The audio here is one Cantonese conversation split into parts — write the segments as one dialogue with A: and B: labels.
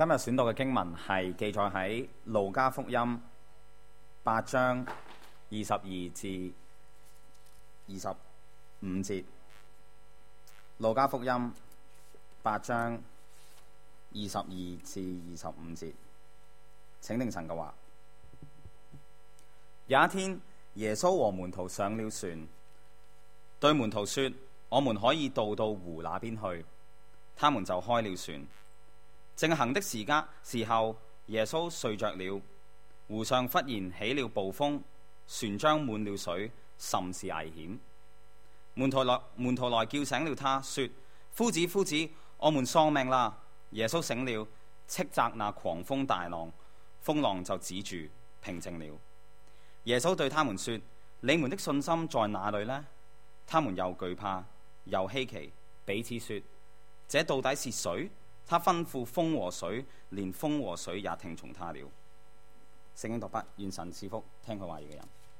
A: 今日選讀嘅經文係記載喺路加福音8章22至25節。路加福音8章22至25節，請聽神嘅話。有一天，耶穌和門徒上了船，對門徒說：我們可以渡到湖那邊去。他們就開了船。正行的時候，耶穌睡着了。湖上忽然起了暴風，船將滿了水，甚是危險。門徒來叫醒了他，說：夫子，夫子，我們喪命啦！耶穌醒了，斥責那狂風大浪，風浪就止住，平靜了。耶穌對他們說：你們的信心在哪裏呢？他們又懼怕又稀奇，彼此說：這到底是誰？他吩咐風和水，連風和水也聽從他了。聖經讀畢，願神賜福聽佢話語嘅人。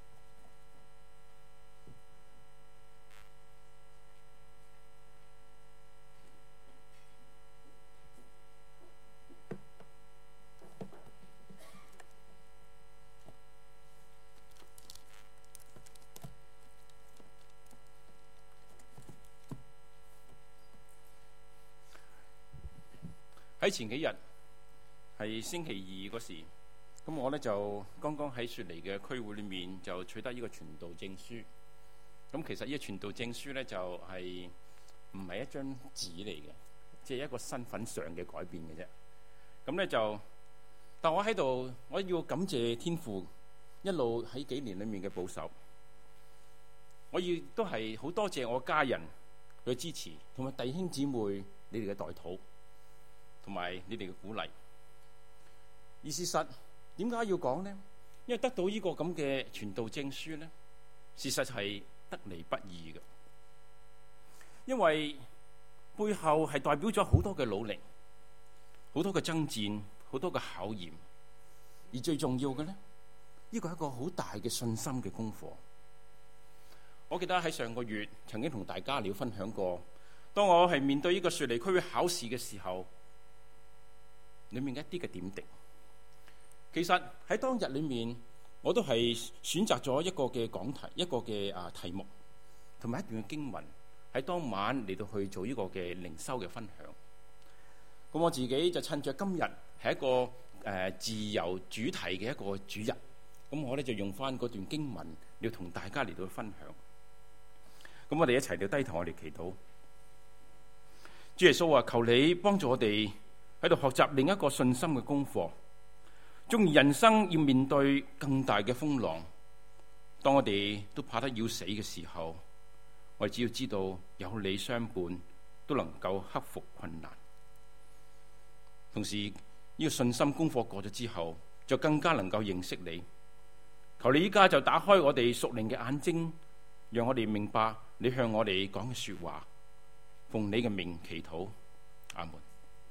B: 喺前幾日係星期二嗰時，咁我呢就剛剛喺雪梨嘅區會裏面就取得呢個傳道證書。咁其實呢個傳道證書呢，就係唔係一張紙嚟嘅，即係一個身份上嘅改變嘅啫。咁呢就，但我喺度我要感謝天父一路喺幾年裏面嘅保守，我亦都係好多謝我家人嘅支持，同埋弟兄姊妹你哋嘅代禱，同埋你哋嘅鼓勵。而事實點解要講呢？因為得到呢個咁嘅傳道證書呢，事實係得嚟不易嘅，因為背後係代表咗好多嘅努力，好多嘅爭戰，好多嘅考驗。而最重要嘅呢，呢個係一個好大嘅信心嘅功課。我記得喺上個月曾經同大家了分享過，當我係面對呢個雪梨區會考試嘅時候，裏面一啲嘅點滴，其實喺當日裏面，我都係選擇咗一個嘅講題，一個嘅題目，同埋一段嘅經文，喺當晚嚟到去做呢個嘅靈修嘅分享。咁我自己就趁着今日係一個自由主題嘅一個主日，咁我呢就用翻嗰段經文，要同大家嚟到分享。咁我哋一齊嚟低頭，我哋祈禱。主耶穌啊，求你幫助我哋喺度學習另一個信心嘅功課。縱然人生要面對更大嘅風浪，當我哋都怕得要死嘅時候，我哋只要知道有你相伴，都能夠克服困難。同時呢個信心功課過咗之後，就更加能夠認識你。求你依家就打開我哋屬靈嘅眼睛，讓我哋明白你向我哋講嘅說話。奉你嘅名祈禱，阿門。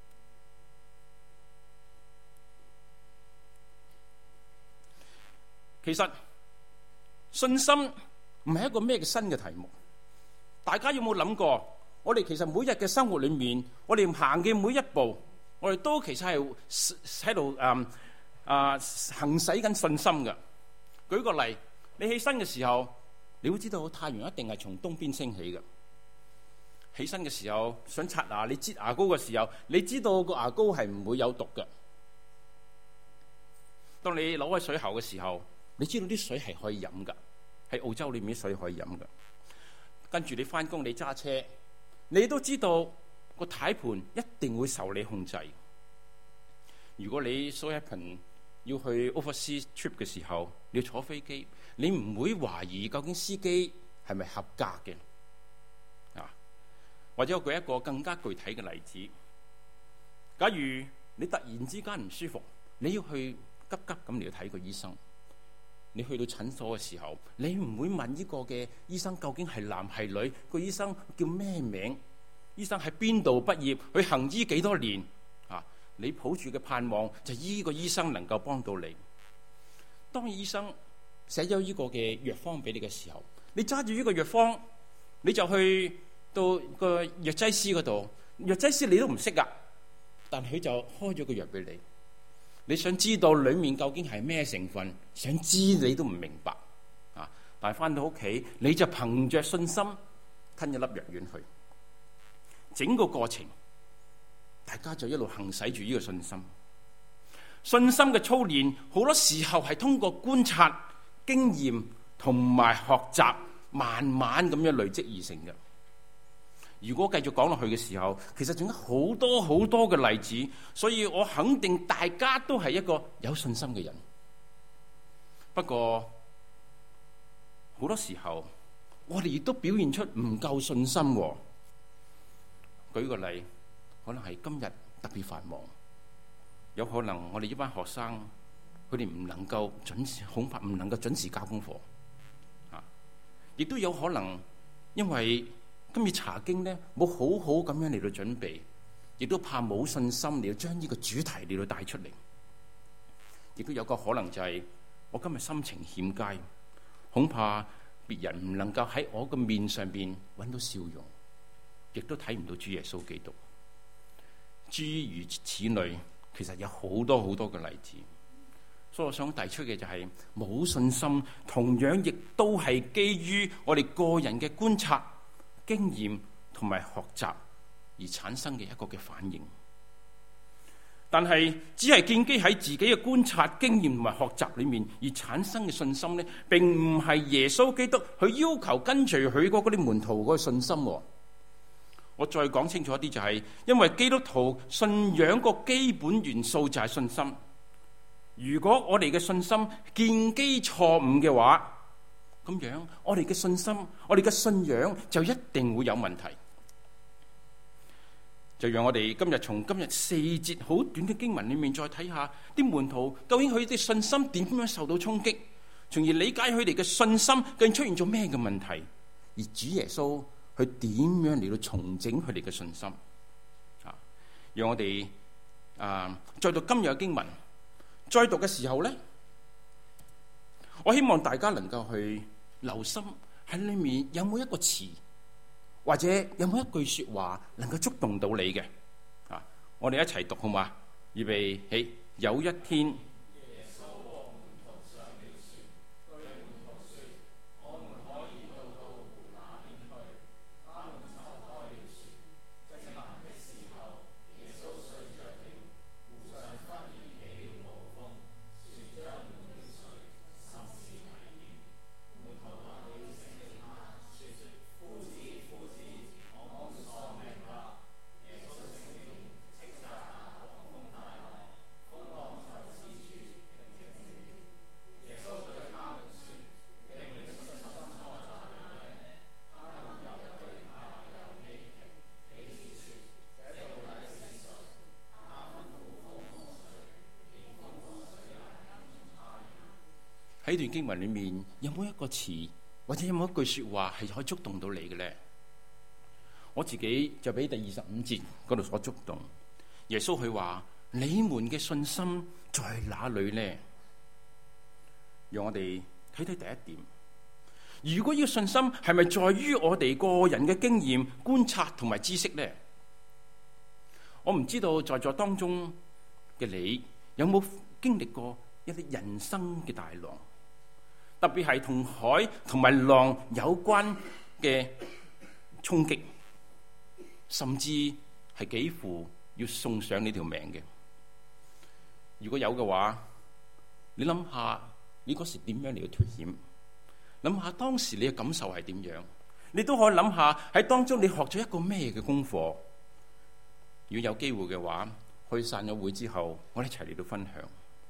B: 其實信心唔係一個咩嘅新嘅題目，大家有冇諗過？我哋其實每日嘅生活裏面，我哋行嘅每一步，我哋都其實係喺度行使緊信心嘅。舉個例，你起身嘅時候，你會知道太陽一定係從東邊升起嘅。起身嘅時候想刷牙，你擠牙膏嘅時候，你知道個牙膏係唔會有毒嘅。當你攞喺水喉嘅時候，你知道啲水係可以飲噶，喺澳洲裏面啲水可以飲噶。跟住你翻工，你揸車，你都知道個軚盤一定會受你控制。如果你 so happen 要去 overseas trip 嘅時候，你要坐飛機，你唔會懷疑究竟司機係咪合格嘅。或者我舉一個更加具體嘅例子，假如你突然之間唔舒服，你要去急急咁嚟睇個醫生，你去到診所嘅時候，你唔會問呢個嘅醫生究竟係男係女，個醫生叫咩名，醫生喺邊度畢業，佢行醫幾多年啊？你抱住嘅盼望就係呢個醫生能夠幫到你。當醫生寫咗呢個嘅藥方俾你嘅時候，你揸住呢個藥方，你就去到個藥劑師嗰度，藥劑師你都唔識噶， 但佢就開咗個藥俾你。你想知道裡面究竟係咩成分，想知你都唔明白啊！但係翻到屋企，你就憑着信心吞一粒藥丸去。整個過程，大家就一路行使住呢個信心。信心嘅操練，好多時候係通過觀察、經驗同埋學習，慢慢咁樣累積而成嘅。如果繼續講落去嘅時候，其實仲有好多好多嘅例子，所以我肯定大家都係一個有信心嘅人。不過好多時候，我哋亦都表現出唔夠信心喎。舉個例，可能係今日特別繁忙，有可能我哋呢班學生佢哋唔能夠準時，恐怕唔能夠準時交功課。亦都有可能因為今日查經呢，冇好好咁樣嚟到準備，亦都怕冇信心嚟到將呢個主題嚟到帶出嚟。亦都有個可能就係我今日心情欠佳，恐怕別人唔能夠喺我個面上邊揾到笑容，亦都睇唔到主耶穌基督。諸如此類，其實有好多好多嘅例子。所以我想提出嘅就係冇信心，同樣亦都係基於我哋個人嘅觀察、經驗同埋學習而產生嘅一個嘅反應。但係只係建基喺自己嘅觀察、經驗同埋學習裏面而產生嘅信心呢，並唔係耶穌基督佢要求跟隨佢嗰啲門徒嗰個信心。我再講清楚一啲，就係因為基督徒信仰個基本元素就係信心。如果我哋嘅信心建基錯誤嘅話，咁樣我哋嘅信心、我哋嘅信仰就一定會有問題。就讓我哋今日從今日4節好短嘅經文裏面再睇下啲門徒究竟佢哋信心點樣受到衝擊，從而理解佢哋嘅信心究竟出現咗咩嘅問題，而主耶穌佢點樣嚟到重整佢哋嘅信心。讓我哋再讀今日嘅經文。再讀嘅時候呢，我希望大家能夠去留心喺裏面有冇一個詞，或者有冇一句說話能夠觸動到你嘅。我哋一齊讀好嘛？預備起。有一天，喺段經文裏面有冇一個詞或者有冇一句說話係可以觸動到你嘅呢？我自己就俾第25節嗰度所觸動。耶穌佢話：你們嘅信心在哪裏呢？讓我哋睇睇第一點。如果呢個信心係咪在於我哋個人嘅經驗、觀察同埋知識呢？我唔知道在座當中嘅你有冇經歷過一啲人生嘅大浪，特別係同海同埋浪有關嘅衝擊，甚至係幾乎要送上呢條命嘅。如果有嘅話，你諗下你嗰時點樣嚟到脫險？諗下當時你嘅感受係點樣？你都可以諗下喺當中你學咗一個咩嘅功課？如果有機會嘅話，去散咗會之後，我哋一齊嚟到分享。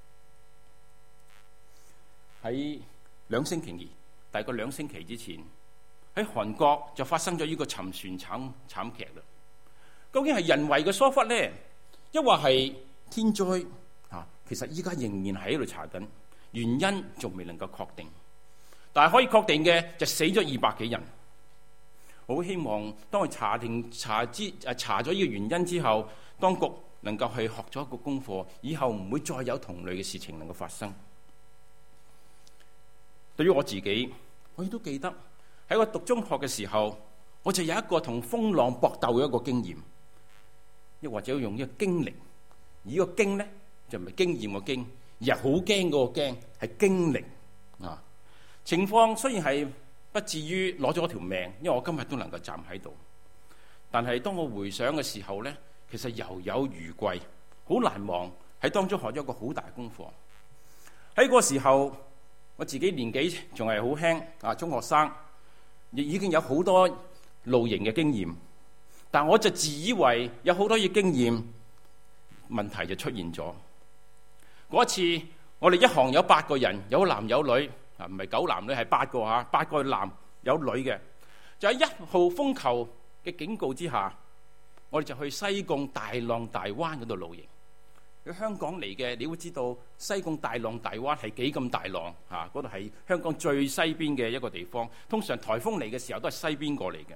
B: 喺2星期，大概2星期之前，喺韓國就發生咗呢個沉船慘劇啦。究竟係人為嘅疏忽呢？抑或係天災？其實依家仍然喺度查緊，原因仲未能夠確定。但係可以確定嘅就死咗200幾人。好希望當佢查咗呢個原因之後，當局能夠去學咗一個功課，以後唔會再有同類嘅事情能夠發生。對於我自己，我亦都記得喺我讀中學嘅時候，我就有一個同風浪搏鬥嘅一個經驗，亦或者用呢個經歷而個經咧就唔係經驗個經，而係好驚嗰個驚，係經歷啊。情況雖然係不至於攞咗我條命，因為我今日都能夠站喺度，但係當我回想嘅時候咧，其實猶有餘悸，好難忘。喺當中學咗一個好大嘅功課。喺嗰個時候，我自己年紀仲係好輕啊，中學生，亦已經有好多露營嘅經驗，但我就自以為有好多嘢經驗，問題就出現咗。嗰次我哋一行有8個人，有男有女啊，唔係9男女，係8個嚇，8個男有女嘅，就喺1號風球嘅警告之下，我哋就去西貢大浪大灣嗰度露營。喺香港嚟嘅，你會知道西貢大浪大灣係幾咁大浪嚇，嗰度係香港最西邊嘅一個地方。通常颱風嚟嘅時候都係西邊過嚟嘅。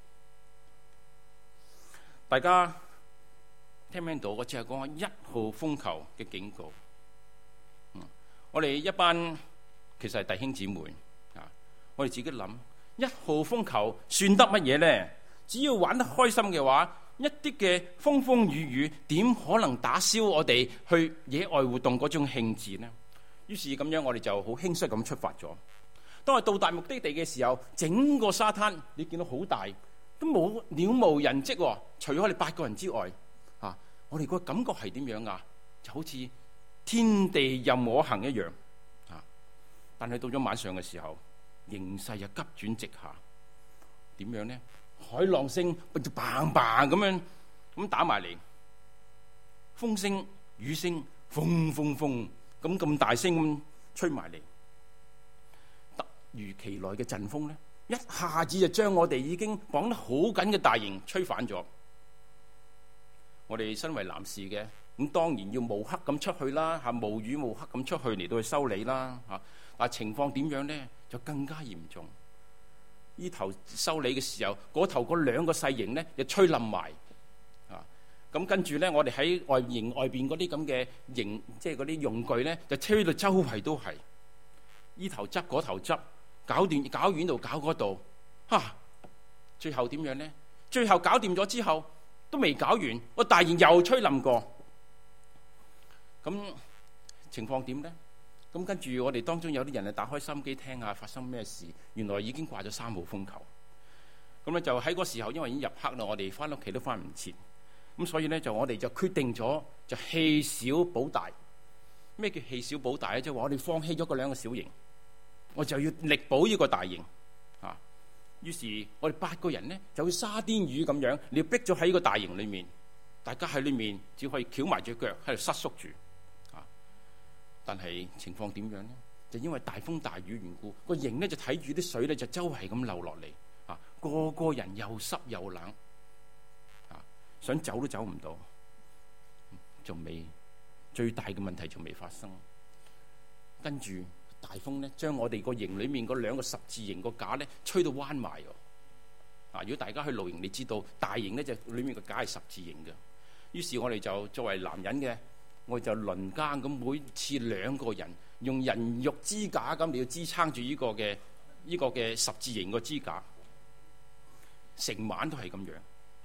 B: 大家聽唔聽到？我只係講1號風球嘅警告。我哋一班其實係弟兄姊妹啊，我哋自己諗1號風球算得乜嘢呢？只要玩得開心嘅話，一啲嘅風風雨雨點可能打消我哋去野外活動嗰種興致呢？於是咁樣，我哋就好輕率咁出發咗。當我到達目的地嘅時候，整個沙灘你見到好大，都冇鳥無人跡喎，除咗我哋8個人之外，啊，我哋個感覺係點樣啊？就好似天地任我行一樣啊！但係到咗晚上嘅時候，形勢又急轉直下，點樣呢？海浪聲就嘭嘭咁打埋嚟，風聲、雨聲，風咁大聲咁吹埋嚟，突如其來嘅陣風呢，一下子就將我哋已經綁得好緊嘅大營吹反咗。我哋身為男士嘅，咁當然要無黑咁出去啦，嚇，無雨無黑咁出去嚟到去修理啦，嚇。但係情況點樣呢？就更加嚴重。呢頭修理嘅時候，嗰頭嗰2個細營呢，就吹冧埋啊！咁跟住呢，我哋喺營外邊嗰啲咁嘅營，即係嗰啲用具呢，就吹到周圍都係。呢頭執嗰頭執，搞完度搞嗰度，嚇！最後點樣呢？最後搞掂咗之後，都未搞完，個大營又吹冧過。咁情況點呢？咁跟住我哋當中有啲人係打開心機聽下發生咩事，原來已經掛咗3號風球。咁咧就喺嗰時候，因為已經入黑啦，我哋翻屋企都翻唔切。咁所以咧我哋就決定咗就棄小保大。咩叫棄小保大咧？即係話我哋放棄咗嗰2個小營，我就要力保呢個大營啊。於是我哋8個人呢，就好似沙甸魚咁樣，你要逼咗喺呢個大營裏面，大家喺裏面只可以翹埋隻腳喺度瑟縮住。但係情況點樣呢？就因為大風大雨緣故，個營呢就睇住啲水呢就周圍咁流落嚟，啊，個人又濕又冷，啊，想走都走唔到，仲未，最大嘅問題仲未發生。跟住大風呢，將我哋個營裏面嗰2個十字形個架呢吹到彎埋。啊，如果大家去露營，你知道大營呢就裏面個架係十字形嘅。於是我哋就作為男人嘅，我就輪更咁，每次2個人用人肉支架咁，你要支撐住呢個嘅十字形個支架，成晚都係咁樣。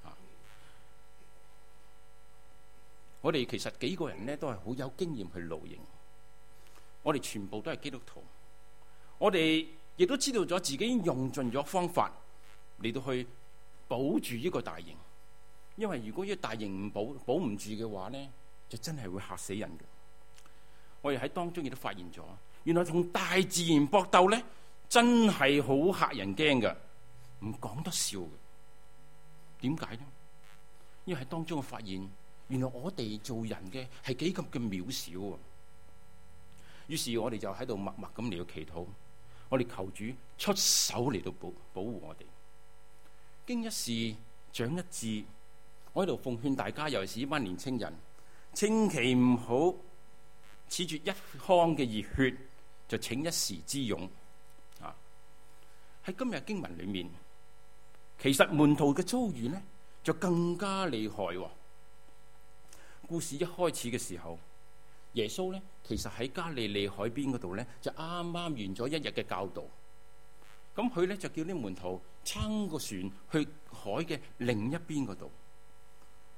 B: 我哋其實幾個人呢都係好有經驗去露營，我哋全部都係基督徒，我哋亦都知道咗自己用盡咗方法嚟到去保住呢個大營，因為如果呢個大營唔保唔住嘅話呢，就真係會嚇死人嘅。我哋喺當中亦都發現咗，原來同大自然搏鬥呢，真係好嚇人驚嘅，唔講得笑嘅。點解呢？因為喺當中我發現，原來我哋做人嘅係幾咁嘅渺小啊！於是我哋就喺度默默咁嚟到祈禱，我哋求主出手嚟到保護我哋。經一事長一智，我喺度奉勸大家，尤其是呢班年青人，千祈唔好恃住一腔嘅熱血就逞一時之勇啊！喺今日經文裏面，其實門徒嘅遭遇呢就更加厲害喎。故事一開始嘅時候，耶穌呢其實喺加利利海邊嗰度呢，就啱啱完咗一日嘅教導。咁佢呢就叫啲門徒撐個船去海嘅另一邊嗰度。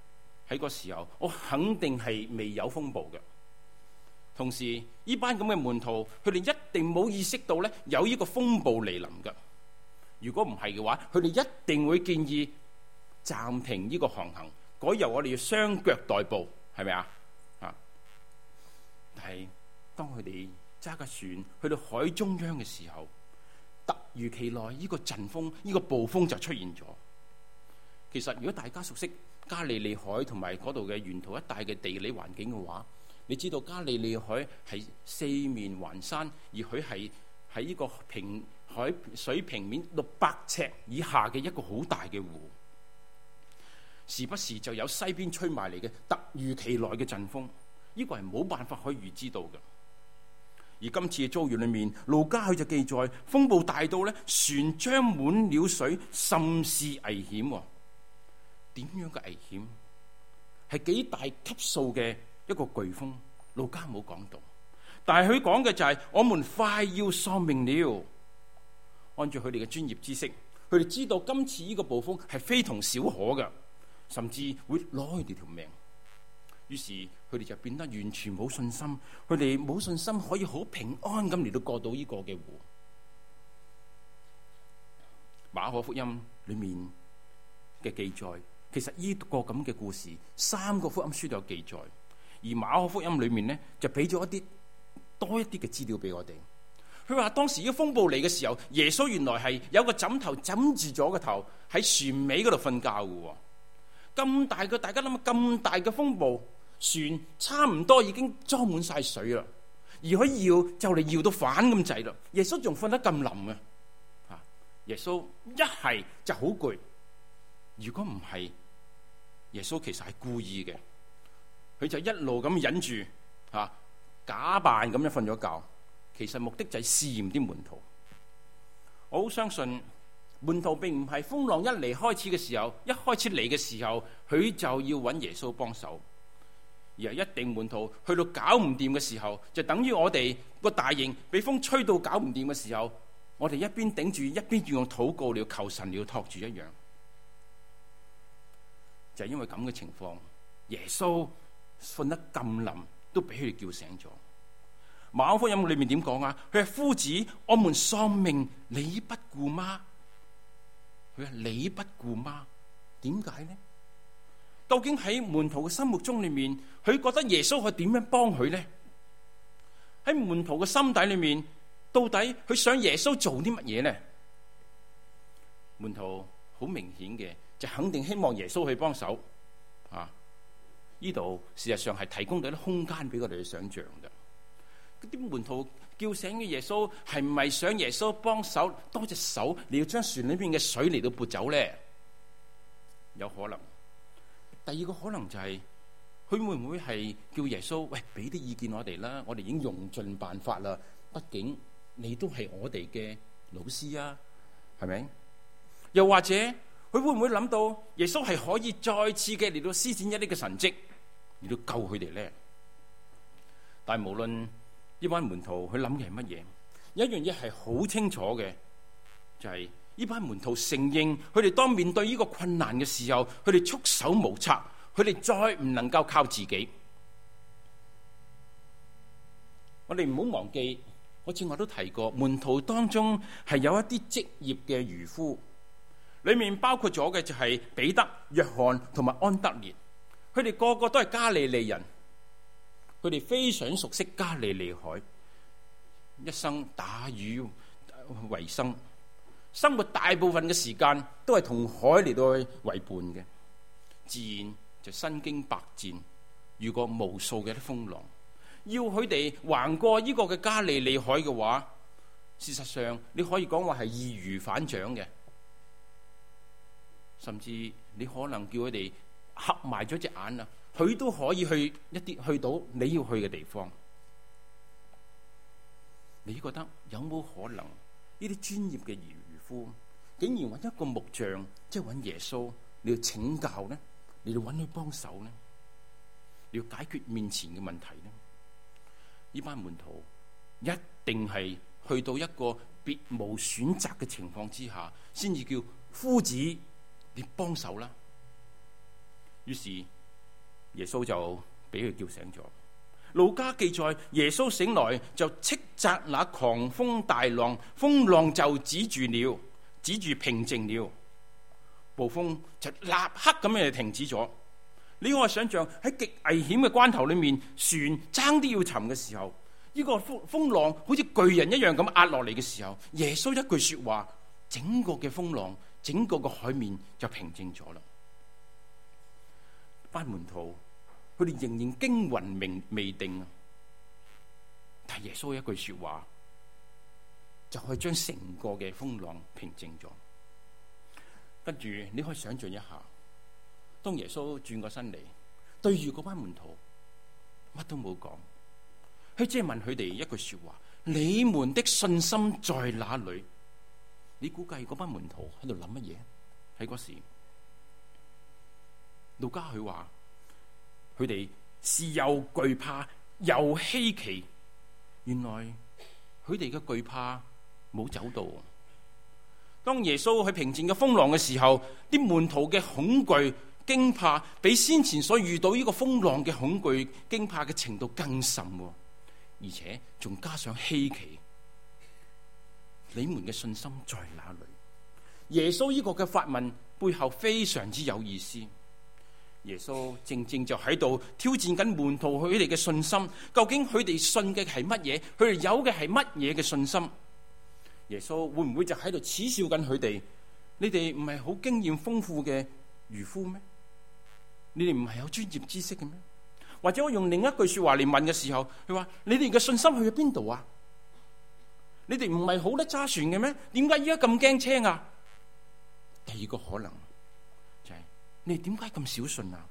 B: 喺個時候，我肯定係未有風暴嘅。同時，呢班咁嘅門徒，佢哋一定冇意識到咧有呢個風暴嚟臨嘅。如果唔係嘅話，佢哋一定會建議暫停呢個航行，改由我哋要雙腳代步，係咪啊？但係當佢哋揸架船去到海中央嘅時候，突如其來呢個陣風、呢個暴風就出現咗。其實如果大家熟悉加利利海同埋嗰度嘅沿途一帶嘅地理環境嘅話，你知道加利利海係四面環山，而佢係喺呢個海水平面600尺以下嘅一個好大嘅湖，時不時就有西邊吹埋嚟嘅突如其來嘅陣風，呢個係冇辦法可以預知到嘅。而今次嘅遭遇裏面，路加佢就記載風暴大到咧船裝滿了水，甚是危險。點樣嘅危險？係幾大級數嘅一個颶風？路加冇講到，但係佢講嘅就係我們快要喪命了。按照佢哋嘅專業知識，佢哋知道今次呢個暴風係非同小可嘅，甚至會攞佢哋條命。於是佢哋就變得完全冇信心，佢哋冇信心可以好平安咁嚟到過到呢個嘅湖。馬可福音裏面嘅記載，其實呢個咁嘅故事，3個福音書都有記載，而馬可福音裏面呢，就俾咗多一啲嘅資料俾我哋。佢話當時呢個風暴嚟嘅時候，耶穌原來係有個枕頭枕住咗個頭喺船尾嗰度瞓覺嘅。咁大嘅，大家諗下咁大嘅風暴，船差唔多已經裝滿晒水啦，而佢搖就嚟搖到反咁滯啦。耶穌仲瞓得咁冧啊！耶穌一係就好攰，如果唔係，耶穌其實係故意嘅，佢就一路咁忍住假扮咁樣瞓咗覺，其實目的就係試驗啲門徒。我好相信門徒並唔係風浪一嚟開始嘅時候，一開始嚟嘅時候，佢就要揾耶穌幫手，而係一定門徒去到搞唔掂嘅時候，就等於我哋個大型俾風吹到搞唔掂嘅時候，我哋一邊頂住，一邊要用禱告了求神了托住一樣。就係因為咁嘅情況，耶穌瞓得咁冧，都俾佢哋叫醒咗。馬可福音裏面點講啊？佢話夫子，我們喪命，你不顧嗎？佢話你不顧嗎？點解呢？究竟喺門徒嘅心目中裏面，佢覺得耶穌可以點樣幫佢呢？喺門徒嘅心底裏面，到底佢想耶穌做啲乜嘢呢？門徒好明顯嘅就肯定希望耶穌去幫手啊！呢度事實上係提供到啲空間俾我哋去想象嘅。嗰啲門徒叫醒嘅耶穌，係唔係想耶穌幫手多隻手，你要將船裏邊嘅水嚟到撥走呢？有可能。第二個可能就係佢會唔會係叫耶穌喂，俾啲意見我哋啦？我哋已經用盡辦法啦，畢竟你都係我哋嘅老師啊，係咪？又或者佢會唔會諗到耶穌係可以再次嘅嚟到施展一啲嘅神蹟嚟到救佢哋呢？但係無論呢班門徒佢諗嘅係乜嘢，有一樣嘢係好清楚嘅，就係呢班門徒承認佢哋當面對呢個困難嘅時候，佢哋束手無策，佢哋再唔能夠靠自己。我哋唔好忘記，我正話都提過，門徒當中係有一啲職業嘅漁夫，裏面包括咗嘅就係彼得、約翰同埋安德烈，佢哋個個都係加利利人。佢哋非常熟悉加利利海，一生打魚為生，生活大部分嘅時間都係同海嚟到去為伴嘅，自然就身經百戰，遇過無數嘅啲風浪。要佢哋橫過呢個嘅加利利海嘅話，事實上你可以講話係易如反掌嘅，甚至你可能叫佢哋合埋咗隻眼啊，佢都可以去到你要去嘅地方。你覺得有冇可能呢啲專業嘅漁夫竟然揾一個木匠，即係揾耶穌你要請教呢？你要揾佢幫手呢？你要解決面前嘅問題呢？呢班門徒一定係去到一個別無選擇嘅情況之下，先至叫夫子你幫手啦。於是耶穌就俾佢叫醒咗。路加記載，耶穌醒來就斥責那狂風大浪，風浪就止住平靜了，暴風就立刻咁樣就停止咗。你可以想象喺極危險嘅關頭裏面，船爭啲要沉嘅時候，呢個風浪好似巨人一樣咁壓落嚟嘅時候，耶穌一句說話，整個嘅風浪，整個嘅海面就平靜咗啦。班門徒佢哋仍然驚魂未定啊，但耶穌一句說話就可以將成個嘅風浪平靜咗。跟住你可以想象一下，當耶穌轉過身嚟對住嗰班門徒，乜都冇講，佢只係問佢哋一句說話：你們的信心在哪裏？你估計嗰班門徒喺度諗乜嘢？喺嗰時，路加佢話佢哋是又懼怕又稀奇。原來佢哋嘅懼怕冇走到。當耶穌去平靜嘅風浪嘅時候，啲門徒嘅恐懼驚怕比先前所遇到呢個風浪嘅恐懼驚怕嘅程度更甚，而且仲加上稀奇。你們嘅信心在哪裏？耶穌呢個嘅發問背後非常之有意思。耶穌正正就喺度挑戰緊門徒佢哋嘅信心，究竟佢哋信嘅係乜嘢？佢哋有嘅係乜嘢嘅信心？耶穌會唔會就喺度恥笑緊佢哋？你哋唔係好經驗豐富嘅漁夫咩？你哋唔係有專業知識嘅咩？或者我用另一句說話嚟問嘅時候，佢話：你哋嘅信心去咗邊度啊？你哋唔係好得揸船嘅咩？點解依家咁驚青啊？第二個可能就係你哋點解咁小信啊？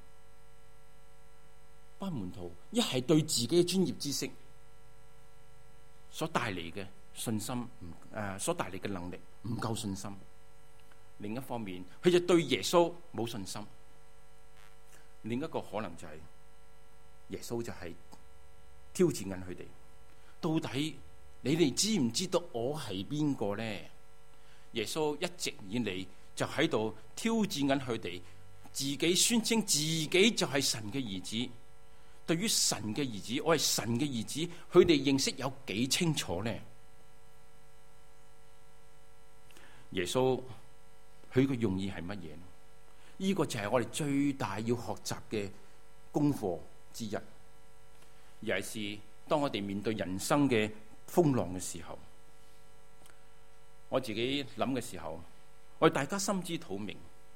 B: 班門徒一係對自己嘅專業知識所帶嚟嘅信心所帶嚟嘅能力唔夠信心；另一方面，佢就對耶穌冇信心。另一個可能就係耶穌就係挑戰緊佢哋，到底你哋知唔知道我係邊個呢？耶穌一直以嚟就喺度挑戰緊佢哋，自己宣稱自己就係神嘅兒子。對於神嘅兒子，我係神嘅兒子，佢哋認識有幾清楚呢？耶穌佢嘅用意係乜嘢？呢個就係我哋最大要學習嘅功課之一。尤其是當我哋面對人生嘅風浪嘅時候，我自己諗嘅時候，我哋大家心知肚明。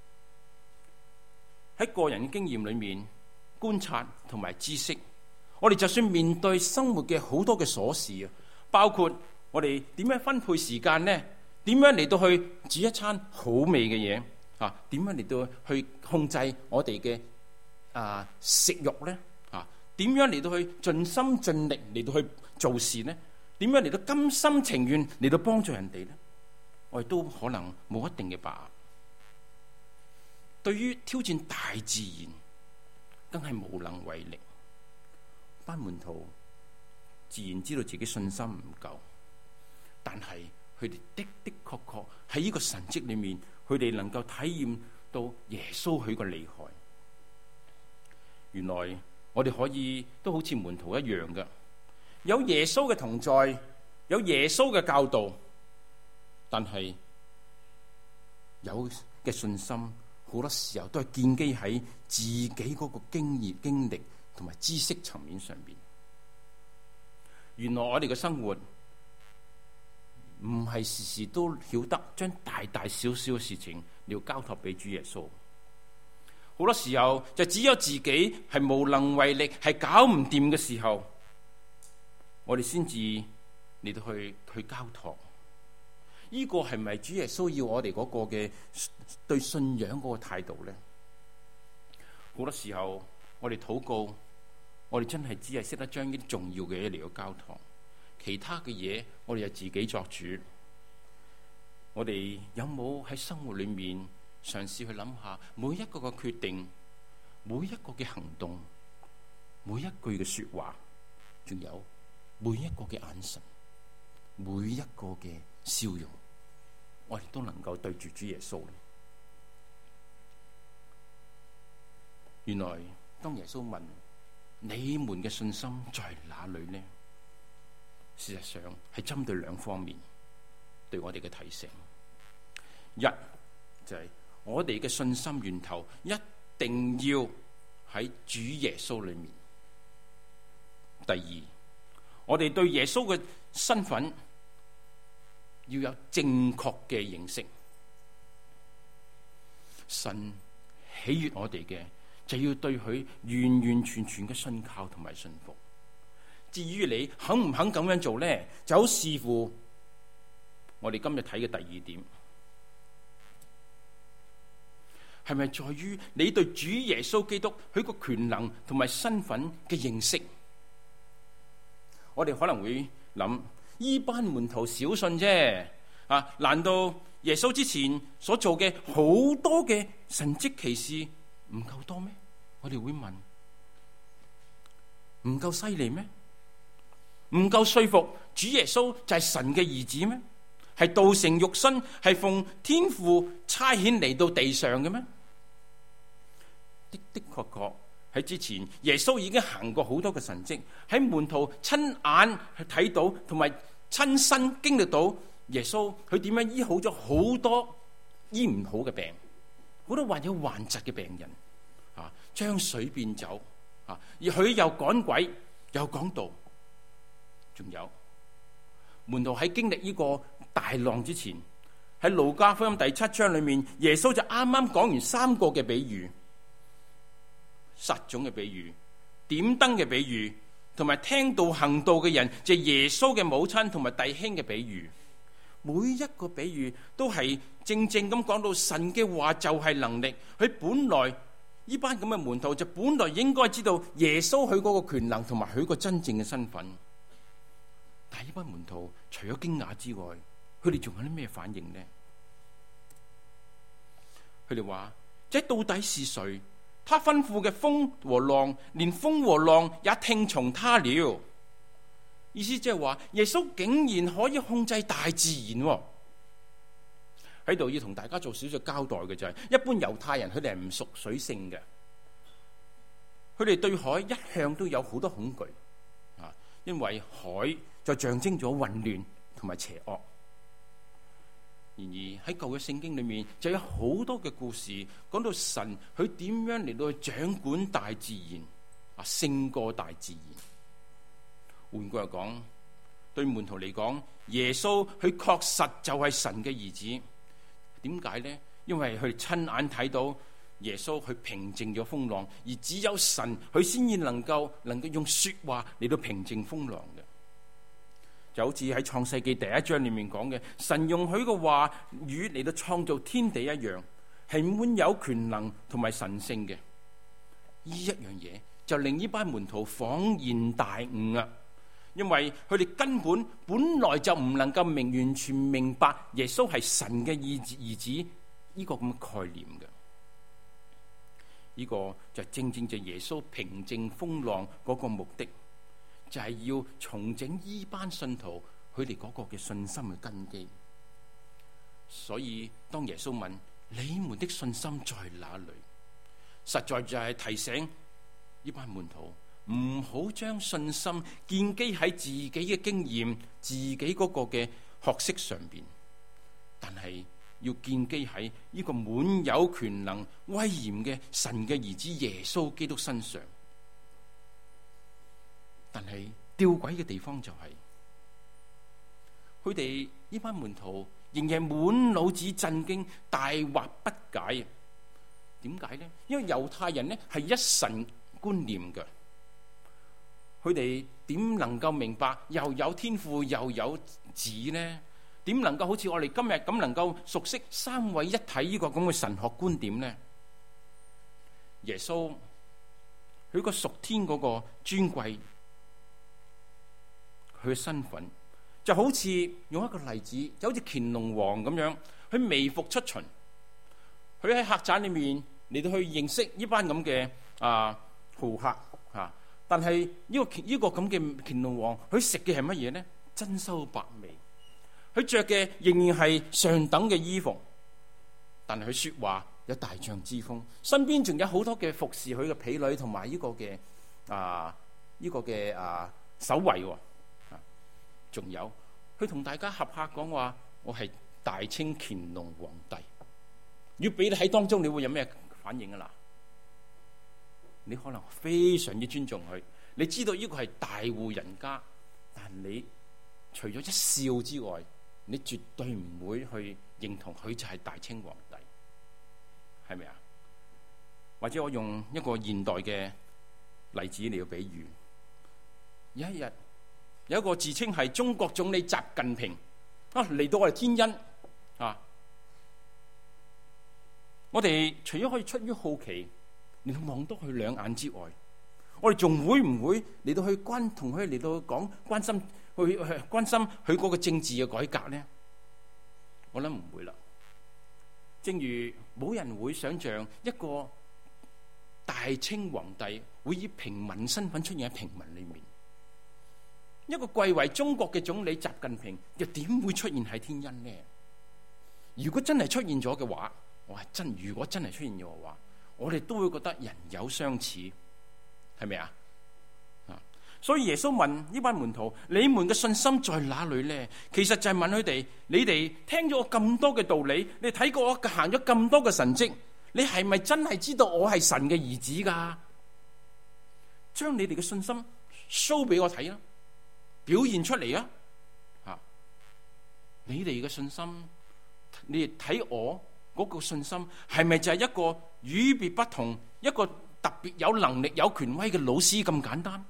B: 喺個人經驗裏面觀察同埋知識，我哋就算面對生活嘅好多嘅瑣事啊，包括我哋點樣分配時間呢？點樣嚟到去煮一餐好味嘅嘢啊？點樣嚟到去控制我哋嘅食慾呢？啊？點樣嚟到去盡心盡力嚟到去做事呢？點樣嚟到甘心情願嚟到幫助人哋呢？我哋都可能冇一定嘅把握。對於挑戰大自然，更係無能為力。班門徒自然知道自己信心唔夠，但係佢哋的確喺呢個神蹟裏面，佢哋能夠體驗到耶穌佢個厲害。原來我哋可以都好似門徒一樣嘅，有耶穌嘅同在，有耶穌嘅教導，但係有嘅信心好多時候都係建基喺自己嗰個經歷同埋知識層面上邊。原來我哋嘅生活唔係時時都曉得將大大小小嘅事情要交託俾主耶穌。好多時候就只有自己係無能為力，係搞唔掂嘅時候，我哋先至嚟到去交託。呢個係咪主耶穌要我哋嗰個嘅對信仰嗰個態度呢？好多時候我哋禱告，我哋真係只係識得將呢啲重要嘅嘢嚟到交託，其他嘅嘢我哋就自己作主。我哋有冇喺生活裏面嘗試去諗下每一個嘅決定，每一個嘅行動，每一句嘅說話，仲有每一個嘅眼神，每一個嘅笑容，我哋都能夠對住主耶穌。原來當耶穌問你們嘅信心在哪裏呢？事實上係針對兩方面對我哋嘅提醒。一就係我哋嘅信心源頭一定要喺主耶穌裏面。第二，我哋對耶穌嘅身份要有正確嘅認識。神喜悅我哋嘅，就要對佢完完全全嘅信靠同埋信服。至於你肯唔肯咁樣做呢，就好視乎我哋今日睇嘅第二點，係咪在於你對主耶穌基督佢個權能同埋身份嘅認識？我哋可能會諗，呢班門徒小信啫，難道耶穌之前所做嘅好多嘅神蹟奇事唔夠多咩？我哋會問，唔夠犀利咩？唔夠說服主耶穌就係神嘅兒子咩？係道成肉身，係奉天父差遣嚟到地上嘅咩？的確喺之前，耶穌已經行過好多嘅神蹟，喺門徒親眼去睇到，同埋親身經歷到耶穌佢點樣醫好咗好多醫唔好嘅病，好多患有患疾嘅病人，將水變酒，而佢又趕鬼又講道。仲有門徒喺經歷呢個大浪之前，喺路加福音第7章裏面，耶穌就啱啱講完3個嘅比喻：撒種嘅比喻、點燈嘅比喻，同埋聽道行道嘅人，就係耶穌嘅母親同埋弟兄嘅比喻。每一個比喻都係正正咁講到神嘅話就係能力。佢本來呢班咁嘅門徒就本來應該知道耶穌佢嗰個權能同埋佢個真正嘅身份。但係呢班門徒除咗驚訝之外，佢哋仲有啲咩反應呢？佢哋話：這到底是誰？他吩咐嘅風和浪，連風和浪也聽從他了。意思即係話，耶穌竟然可以控制大自然。喺度要同大家做少少交代嘅就係，一般猶太人佢哋係唔屬水性嘅，佢哋對海一向都有好多恐懼，因為海就象徵咗混亂同埋邪惡。然而喺舊嘅聖經裏面就有好多嘅故事講到神佢點樣嚟到去掌管大自然，勝過大自然。換句話講，對門徒嚟講，耶穌佢確實就係神嘅兒子。點解呢？因為佢哋親眼睇到耶穌去平靜咗風浪，而只有神佢先至能夠用說話嚟到平靜風浪嘅。就好似喺創世記第1章裏面講嘅，神用佢嘅話語嚟到創造天地一樣，係滿有權能同埋神聖嘅。呢一樣嘢就令呢班門徒恍然大悟啊！因為佢哋根本來就唔能夠完全明白耶穌係神嘅兒子呢個咁嘅概念嘅。呢個就正就耶穌平靜風浪嗰個目的，就係要重整呢班信徒佢哋嗰個嘅信心嘅根基。所以當耶穌問你們的信心在哪裏，實在就係提醒呢班門徒唔好將信心建基喺自己嘅經驗、自己嗰個嘅學識上邊，但係要建基喺呢個滿有權能、威嚴嘅神嘅兒子耶穌基督身上。但係吊詭嘅地方就係，佢哋呢班門徒仍然滿腦子震驚、大惑不解。點解呢？因為猶太人呢係一神觀念嘅，佢哋點能夠明白又有天父又有子呢？點能夠好似我哋今日咁能夠熟悉三位一體呢個咁嘅神學觀點呢？耶穌佢個屬天嗰個尊貴，佢嘅身份就好似用一個例子，就好似乾隆王咁樣，佢微服出巡，佢喺客棧裏面嚟到去認識呢班咁嘅豪客嚇。但係呢個咁嘅乾隆王，佢食嘅係乜嘢呢？珍饈百味，佢着嘅仍然係上等嘅衣服， 但係佢說話有大將之風，身邊仲有好多嘅服侍佢嘅婢女同埋呢個嘅守衛喎，仲有佢同大家合客講話，我係大清乾隆皇帝。如果俾你喺當中，你會有咩反應啊？嗱，你可能非常之尊重佢，你知道呢個係大戶人家，但你除咗一笑之外，你絕對唔會去認同佢就係大清皇帝，係咪啊？或者我用一個現代嘅例子嚟到比喻，有一日有一個自稱係中國總理習近平嚟到我哋天恩啊，我哋除咗可以出於好奇嚟到望多佢兩眼之外，我哋仲會唔會嚟到去同佢嚟到講關心佢嗰個政治嘅改革呢？我諗唔會啦。正如冇人會想象一個大清皇帝會以平民身份出現喺平民裏面，一個貴為中國嘅總理習近平又點會出現喺天恩呢？如果真係出現咗嘅話，如果真係出現咗嘅話，我哋都會覺得人有相似，係咪啊？所以耶穌問呢班門徒：你們嘅信心在哪裏呢？其實就係問佢哋：你哋聽咗我咁多嘅道理，你睇過我行咗咁多嘅神蹟，你係咪真係知道我係神嘅兒子噶？將你哋嘅信心 show 俾我睇啦，表現出嚟啊！你哋嘅信心，你哋睇我嗰個信心，係咪就係一個與別不同、一個特別有能力、有權威嘅老師咁簡單？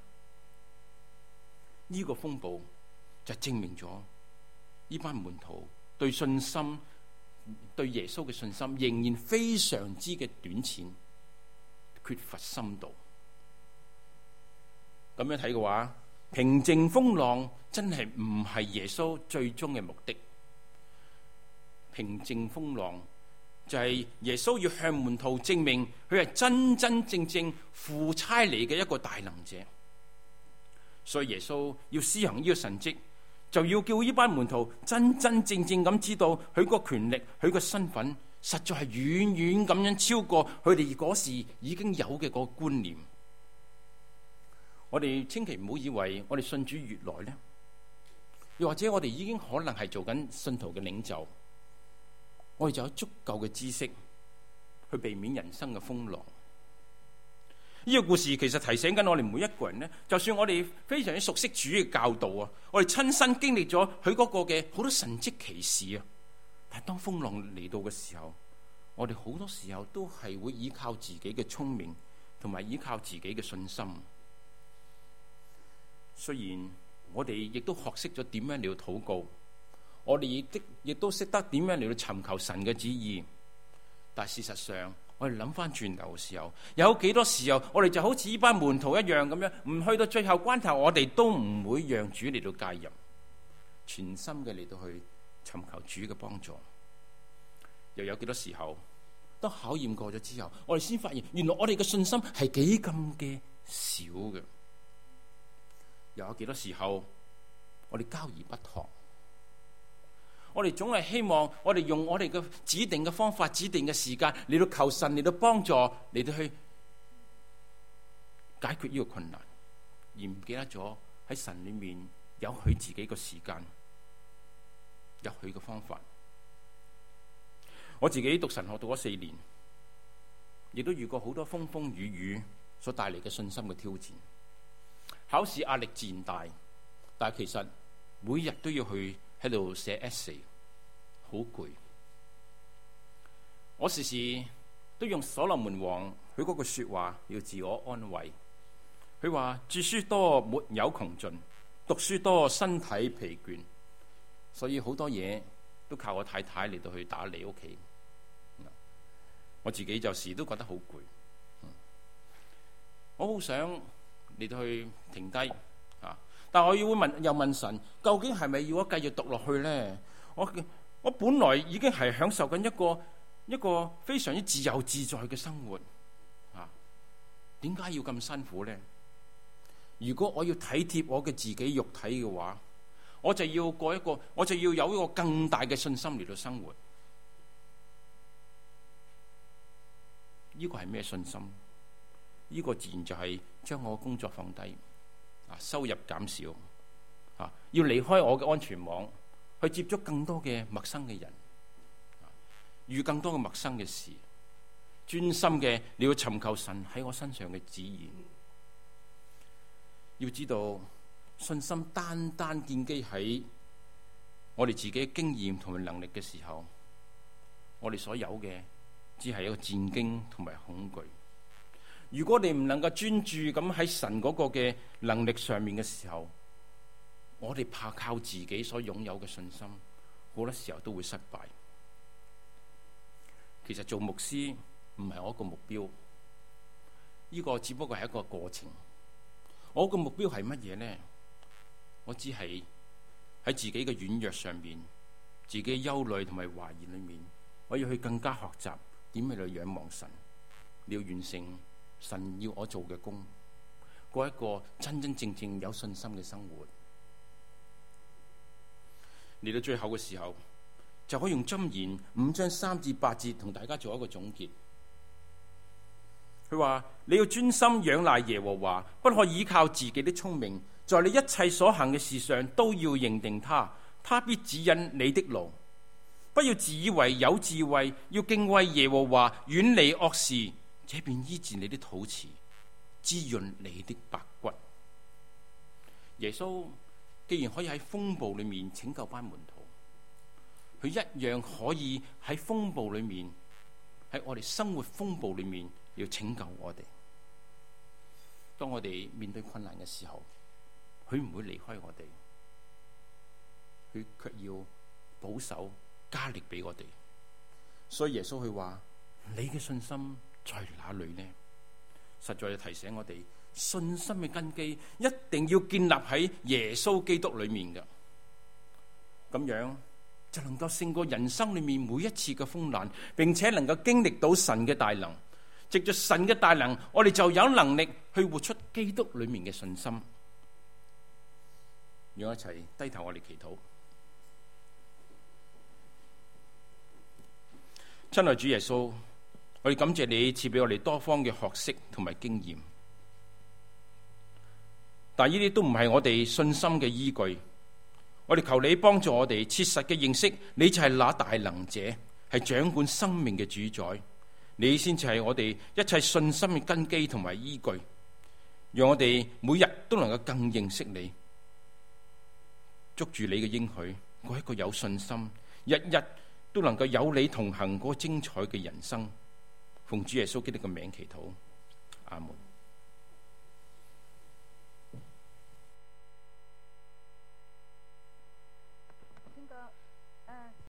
B: 呢個風暴就證明咗呢班門徒對信心、對耶穌嘅信心仍然非常之嘅短淺，缺乏深度。咁樣睇嘅話，平靜風浪真係唔係耶穌最終嘅目的。平靜風浪就係耶穌要向門徒證明佢係真真正正父差嚟嘅一個大能者。所以耶穌要施行呢個神蹟，就要叫呢班門徒真真正正咁知道佢個權力、佢個身份，實在係遠遠咁樣超過佢哋嗰時已經有嘅個觀念。我哋千祈唔好以為我哋信主越來呢，又或者我哋已經可能係做緊信徒嘅領袖，我哋就有足夠嘅知識去避免人生嘅風浪。呢個故事其實提醒緊我哋每一個人呢，就算我哋非常之熟悉主嘅教導啊，我哋親身經歷咗佢嗰個嘅好多神蹟奇事啊，但係當風浪嚟到嘅時候，我哋好多時候都係會依靠自己嘅聰明同埋依靠自己嘅信心。雖然我哋亦都學識咗點樣嚟到禱告，我哋亦都識得點樣嚟到尋求神嘅旨意，但事實上，我哋諗翻轉頭嘅時候，有幾多時候我哋就好似呢班門徒一樣咁樣，唔去到最後關頭，我哋都唔會讓主嚟到介入，全心嘅嚟到去尋求主嘅幫助。又有幾多時候，當考驗過咗之後，我哋先發現原來我哋嘅信心係幾咁嘅少嘅。又有幾多時候，我哋交而不託，我哋總係希望我哋用我哋嘅指定嘅方法、指定嘅時間嚟到求神，嚟到幫助，嚟到去解決呢個困難，而唔記得咗喺神裏面有佢自己嘅時間，有佢嘅方法。我自己讀神學讀咗4年，亦都遇過好多風風雨雨所帶嚟嘅信心嘅挑戰。考試壓力自然大，但係其實每日都要去喺度寫 essay， 好攰。我時時都用所羅門王佢嗰句說話要自我安慰。佢話：著書多沒有窮盡，讀書多身體疲倦。所以好多嘢都靠我太太嚟到去打理屋企。我自己就時都覺得好攰。我好想嚟到去停低啊！但我又問神，究竟係咪要我繼續讀落去呢？我本來已經係享受緊一個非常之自由自在嘅生活啊！點解要咁辛苦呢？如果我要體貼我嘅自己肉體嘅話，我就要有一個更大嘅信心嚟到生活。 呢個係咩信心？呢個自然就係將我嘅工作放低，收入減少，要離開我嘅安全網，去接觸更多嘅陌生嘅人，遇更多嘅陌生嘅事，專心嘅你要尋求神喺我身上嘅旨意。要知道信心單單建基喺我哋自己嘅經驗同埋能力嘅時候，我哋所有嘅只係一個戰驚同埋恐懼。如果你唔能夠專注咁喺神嗰個嘅能力上面嘅時候，我哋怕靠自己所擁有嘅信心，好多時候都會失敗。其實做牧師唔係我一個目標，呢個只不過係一個過程。我個目標係乜嘢呢？我只係喺自己嘅軟弱上面，自己嘅憂慮同埋懷疑裏面，我要去更加學習點去仰望神，你要完成神要我做嘅工，過一個真真正正有信心嘅生活。嚟到最後嘅時候，就可以用箴言5章3至8節同大家做一個總結。佢話：你要專心仰賴耶和華，不可依靠自己的聰明，在你一切所行嘅事上都要認定他，他必指引你的路。不要自以為有智慧，要敬畏耶和華，遠離惡事，這便醫治你的肚臍，滋潤你的百骨。耶穌既然可以喺風暴裏面拯救班門徒，佢一樣可以喺風暴裏面，喺我哋生活風暴裏面要拯救我哋。當我哋面對困難嘅時候，佢唔會離開我哋，佢卻要保守加力俾我哋。所以耶穌佢話：你嘅信心在哪裏呢？實在係提醒我哋，信心嘅根基一定要建立喺耶穌基督裏面嘅，咁樣就能夠勝過人生裏面每一次嘅風難，並且能夠經歷到神嘅大能。藉着神嘅大能，我哋就有能力去活出基督裏面嘅信心。讓我一齊低頭，我哋祈禱。親愛主耶穌，我哋感謝你賜俾我哋多方嘅學識同埋經驗，但呢啲都唔係我哋信心嘅依據。我哋求你幫助我哋切實嘅認識，你就係那大能者，係掌管生命嘅主宰。你先至係我哋一切信心嘅根基同埋依據，讓我哋每日都能夠更認識你，捉住你嘅應許，過一個有信心，日日都能夠有你同行嗰個精彩嘅人生。奉主耶穌基督嘅名祈禱，阿門。